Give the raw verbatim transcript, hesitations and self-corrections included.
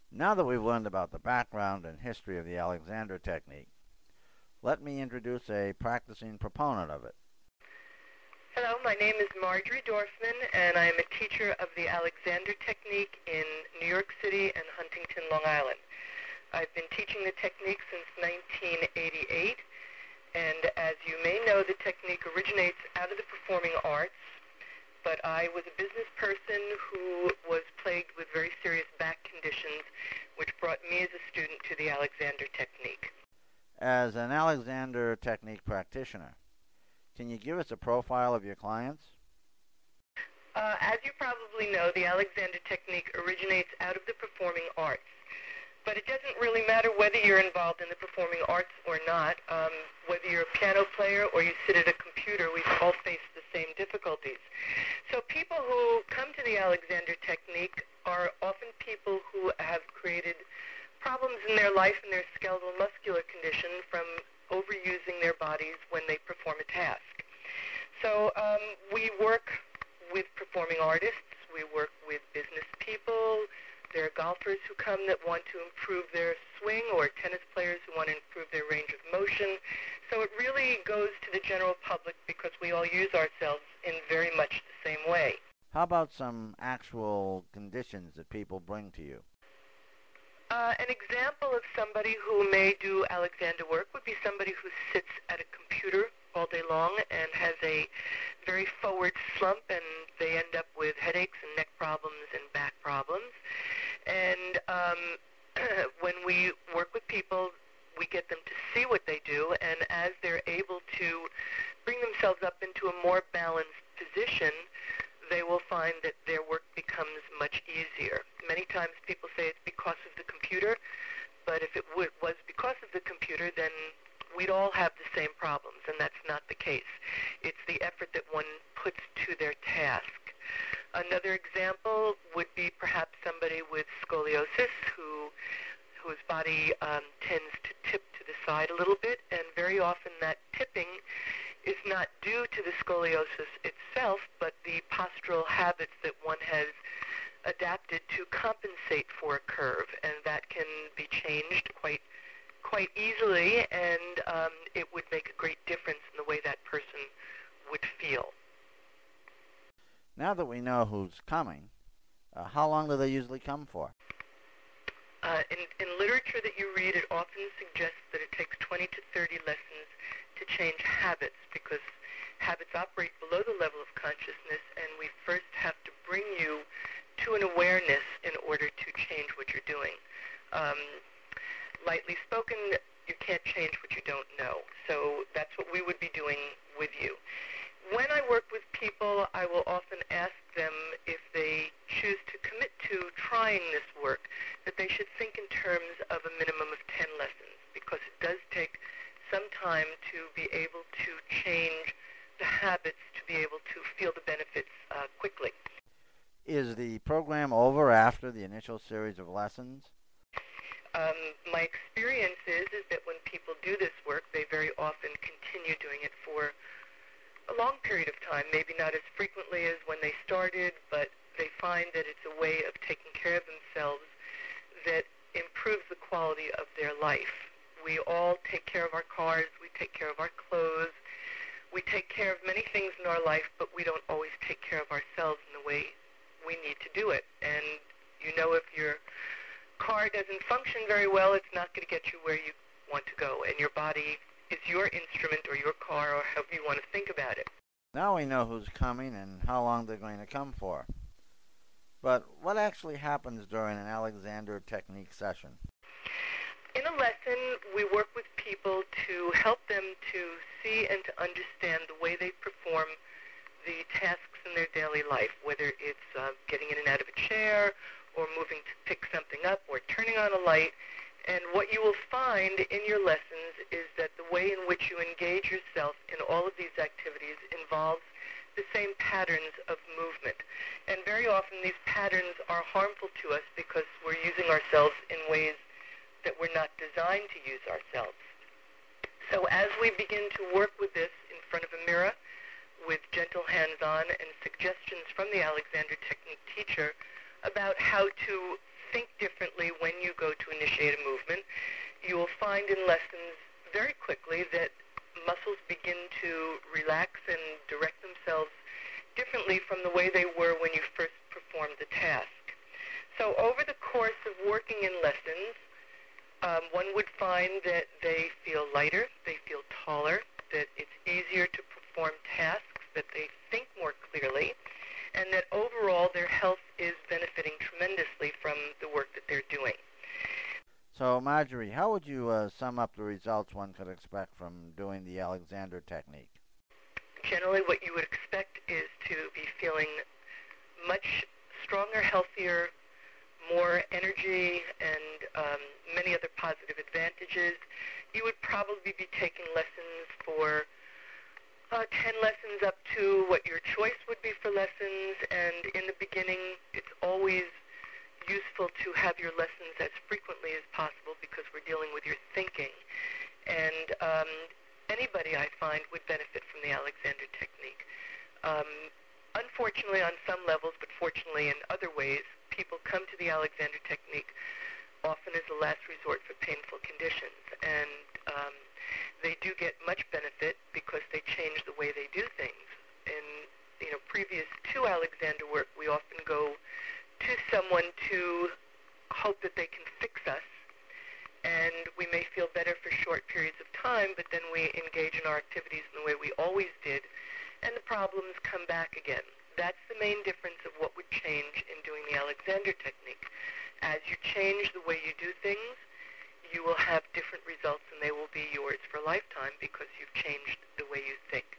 Now that we've learned about the background and history of the Alexander technique, let me introduce a practicing proponent of it. Hello, my name is Marjorie Dorfman, and I am a teacher of the Alexander technique in New York City and Huntington, Long Island. I've been teaching the technique since nineteen eighty-eight, and as you may know, the technique originates out of the performing arts, but I was a business person who was plagued with very serious back conditions, which brought me as a student to the Alexander technique. As an Alexander technique practitioner, can you give us a profile of your clients? Uh, as you probably know, the Alexander technique originates out of the performing arts. But it doesn't really matter whether you're involved in the performing arts or not. Um, whether you're a piano player or you sit at a computer, we all face the same difficulties. So people who come to the Alexander technique are often people who have created problems in their life and their skeletal muscular condition from overusing their bodies when they perform a task. So um, we work with performing artists. We work with business people. There are golfers who come that want to improve their swing, or tennis players who want to improve their range of motion. So it really goes to the general public because we all use ourselves in very much the same way. How about some actual conditions that people bring to you? Uh, an example of somebody who may do Alexander work would be somebody who sits at a computer all day long and has a very forward slump, and they end up with headaches and neck problems and back problems. And um, when we work with people, we get them to see what they do, and as they're able to bring themselves up into a more balanced position, they will find that their work becomes much easier. Many times people say it's because of the computer, but if it w- was because of the computer, then we'd all have the same problems, and that's not the case. It's the effort that one puts to their task. Another example would be perhaps somebody with scoliosis who whose body um, tends to tip to the side a little bit, and very often that tipping is not due to the scoliosis itself, but the postural habits that one has adapted to compensate for a curve, and that can be changed quite quite easily, and um, it would make a great difference in the way that person would feel. Now that we know who's coming, uh, how long do they usually come for? Uh, in, in literature that you read, it often suggests that it takes twenty to thirty lessons to change habits, because habits operate below the level of consciousness, and we first have to bring you to an awareness in order to change what you're doing. Um, lightly spoken, you can't change what you don't know. So that's what we would be doing with you. When I work with people, I will often ask them, if they choose to commit to trying this work, that they should think in terms of a minimum of ten lessons, because it does take some time to be able to change the habits, to be able to feel the benefits uh, quickly. Is the program over after the initial series of lessons? Um, my experience is, is that when people do this work, they very often continue doing it for a long period of time, maybe not as frequently as when they started, but they find that it's a way of taking care of themselves that improves the quality of their life. We all take care of our cars, we take care of our clothes, we take care of many things in our life, but we don't always take care of ourselves in the way we need to do it. And you know, if your car doesn't function very well, it's not going to get you where you want to go, and your body is your instrument or your car, or however you want to think about it. Now we know who's coming and how long they're going to come for. But what actually happens during an Alexander technique session? In a lesson, we work with people to help them to see and to understand the way they perform the tasks in their daily life, whether it's uh, getting in and out of a chair, or moving to pick something up, or turning on a light. And what you will find in your lessons is that the way in which you engage yourself in all of these activities involves the same patterns of movement. And very often these patterns are harmful to us because we're using ourselves in ways that we're not designed to use ourselves. So as we begin to work with this in front of a mirror, with gentle hands-on and suggestions from the Alexander technique teacher about how to think differently when you initiate a movement, you will find in lessons very quickly that muscles begin to relax and direct themselves differently from the way they were when you first performed the task. So over the course of working in lessons, um, one would find that they feel lighter, they feel taller, that it's easier to perform tasks, that they think more clearly, and that overall their health is benefiting tremendously from the work that they're doing. So, Marjorie, how would you uh, sum up the results one could expect from doing the Alexander technique? Generally, what you would expect is to be feeling much stronger, healthier, more energy, and um, many other positive advantages. You would probably be taking lessons for uh, ten lessons up to what your choice would be for lessons, and in the beginning, it's always useful to have your lessons as frequently as possible because we're dealing with your thinking. And um, anybody, I find, would benefit from the Alexander technique. Um, unfortunately, on some levels, but fortunately in other ways, people come to the Alexander technique often as a last resort for painful conditions. And um, they do get much benefit because they change the way they do things. In you know, previous to Alexander work, we often go to someone to hope that they can fix us, and we may feel better for short periods of time, but then we engage in our activities in the way we always did, and the problems come back again. That's the main difference of what would change in doing the Alexander technique. As you change the way you do things, you will have different results, and they will be yours for a lifetime because you've changed the way you think.